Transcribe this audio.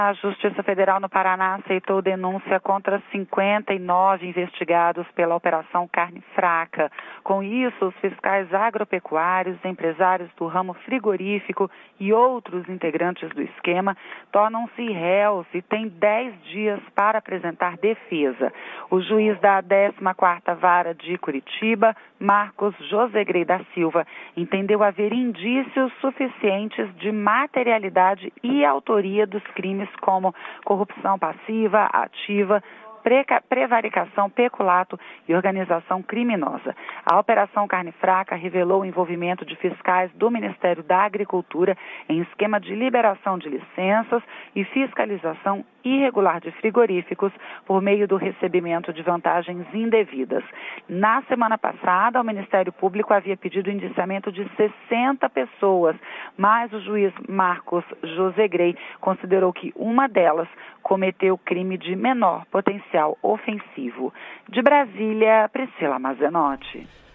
A Justiça Federal no Paraná aceitou denúncia contra 59 investigados pela Operação Carne Fraca. Com isso, os fiscais agropecuários, empresários do ramo frigorífico e outros integrantes do esquema tornam-se réus e têm 10 dias para apresentar defesa. O juiz da 14ª Vara de Curitiba, Marcos Josegrey da Silva, entendeu haver indícios suficientes de materialidade e autoria dos crimes como corrupção passiva, ativa, prevaricação, peculato e organização criminosa. A Operação Carne Fraca revelou o envolvimento de fiscais do Ministério da Agricultura em esquema de liberação de licenças e fiscalização irregular de frigoríficos por meio do recebimento de vantagens indevidas. Na semana passada, o Ministério Público havia pedido o indiciamento de 60 pessoas, mas o juiz Marcos Josegrey considerou que uma delas cometeu crime de menor potencial ofensivo. De Brasília, Priscila Mazenotti.